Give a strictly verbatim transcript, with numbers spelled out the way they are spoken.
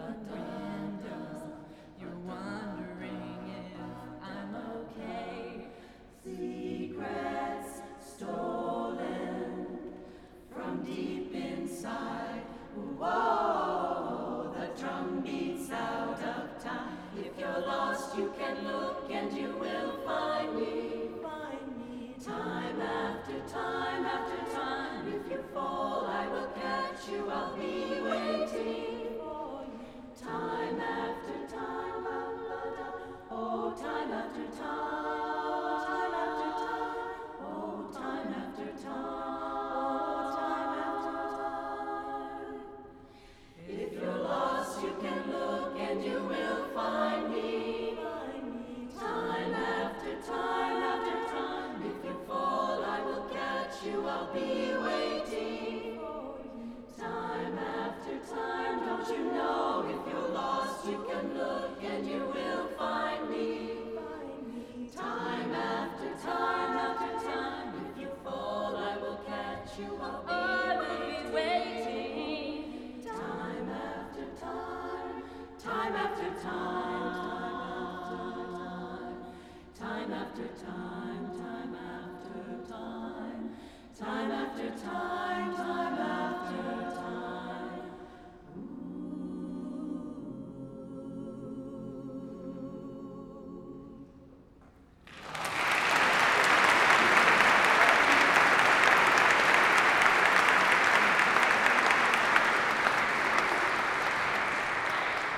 Brenda, you're wondering if I'm okay. Secrets stolen from deep inside. Whoa, the drum beats out of time. If you're lost, you can look and you will find me. Find me. Time after time after time. If you fall, I will catch you. I'll be waiting for you. Time after time, oh, time after time, time after time, oh, time after time, time after time. If you're lost, you can look and you will find me. Time after time after time. If you fall, I will catch you. I'll be waiting for you. Time after time. Don't you know? If you're lost, you can look and you will find me. Time after time after time. If you fall, I will catch you. I'll be waiting. Time after time. Time after time. Time after time. Time after time. Time after time. Time after time.